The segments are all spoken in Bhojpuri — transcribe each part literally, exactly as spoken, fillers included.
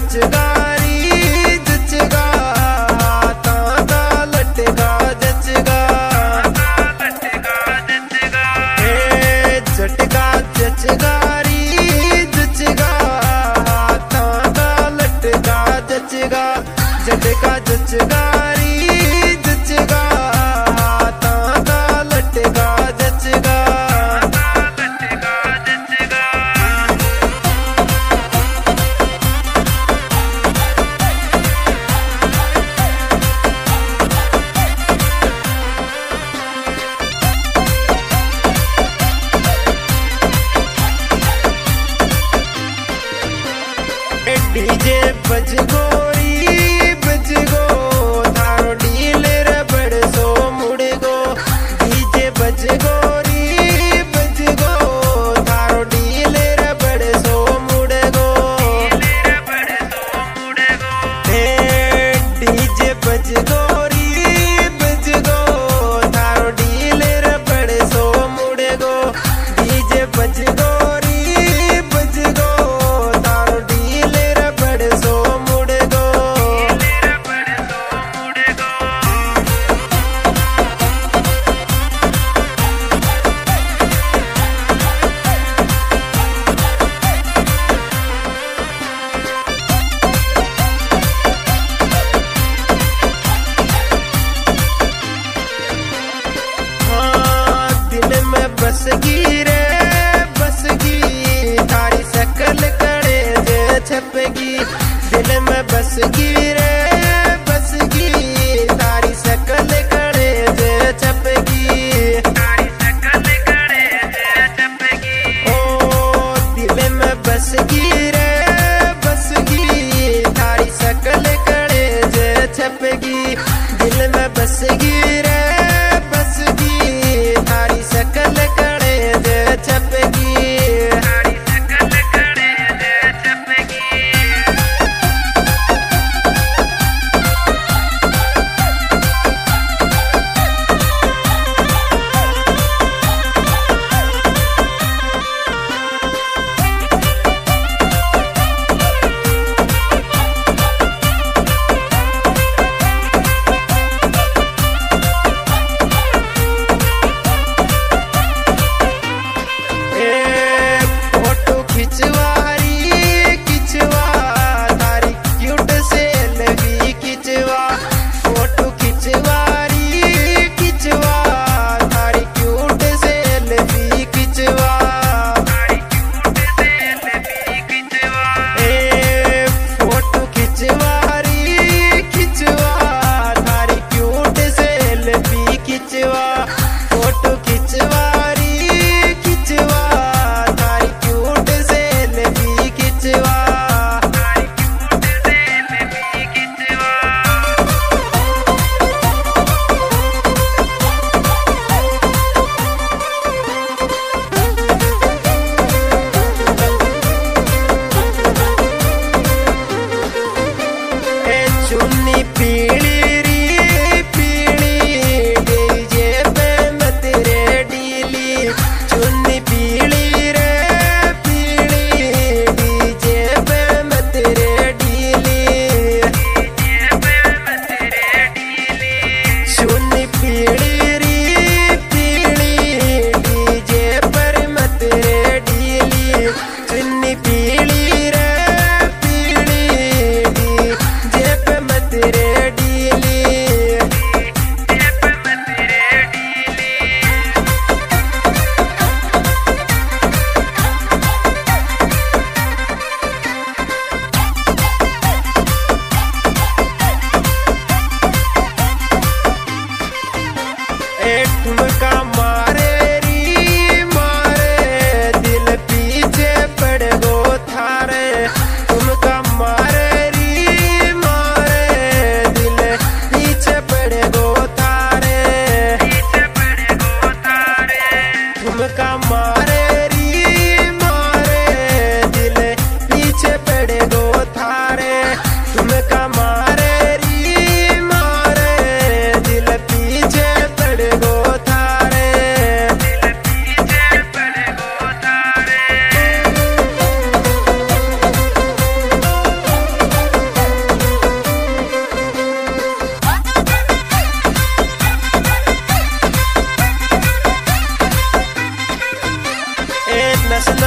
जचगारी जचगा ताता लटगा जचगा ए झटका जचगारी जचगा ताता लटगा जचगा झटका जचगारी जचगा ताता लटगा जचगा डीजे बज गोरी बज गो थारो डीलर बड़ सो मुड़ गो डीजे बज गोरी बज गो थारो डीलर बड़ सो मुड़ गो हे डीजे बज गोरी बज गो थारो डीलर बड़ सो मुड़ गो डीजे बज गोरी बज गो बसगी रे बसगी थारी शकल करे जे छपगी दिल में बसगी रे बसगी थारी शकल करे जे छपगी ओ दिल में बसगी रे बसगी थारी शकल करे जे छपगी दिल में बसगी रे बसगी थारी शकल करे जे छपगी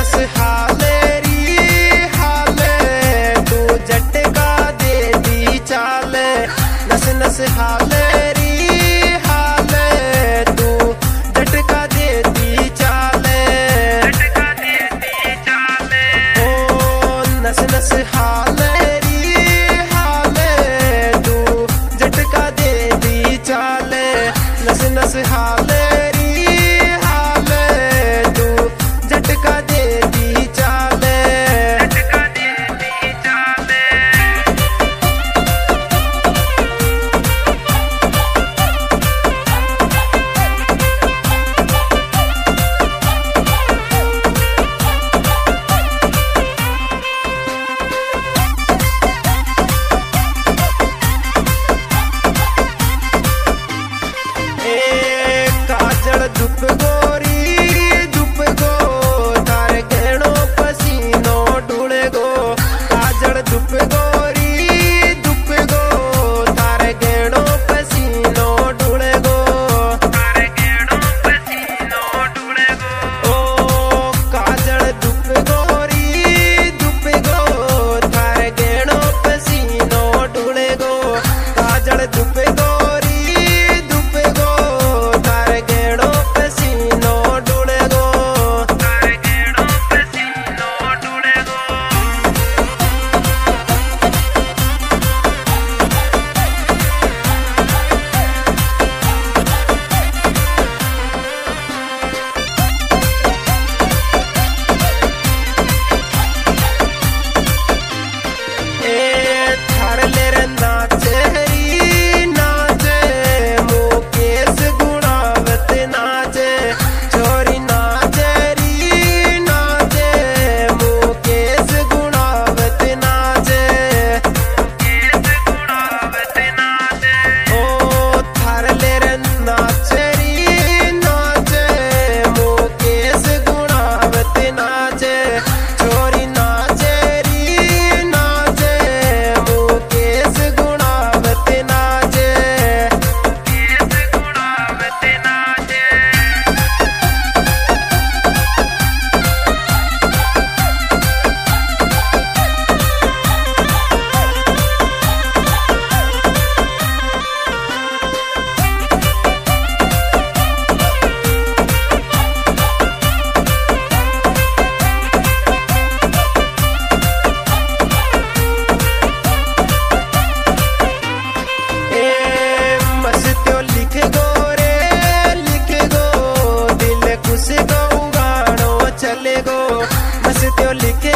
नस हालेरी हाले तू झटका दे दी चाले नस नस हालेरी हाले तू झटका दे दी चाले झटका दे दी चाले ओ नस नस हालेरी हाले तू झटका दे दी चाले नस नस हालेरी हाले तू झटका दे दी चाले झटका दे दी चाले ए काजल धुप गोरी धुप गो तारे गहणो पसीनो डुले गो काजल धुप गोरी धुप गो तारे गहणो पसीनो डुले गो तारे गहणो पसीनो डुले गो ओ काजल धुप गोरी धुप गो तारे गहणो पसीनो डुले गो काजल धुप गोरी धुप गो तारे गहणो पसीनो डुले गो तारे गहणो पसीनो डुले गो ए थारले रे नाचे हरी नाचे मुकेश गुणावत नाचे छोरी नाचे री नाचे मुकेश गुणावत नाचे मुकेश गुणावत नाचे ओ थारले रे नाचे री नाचे मुकेश गुणावत नाचे छोरी नाचे री नाचे मुकेश गुणावत नाचे मुकेश गुणावत नाचे ए मस्त्यो लिख गो रे लिख गो दिल खुश गो गानो चले गो मस्त्यो लिख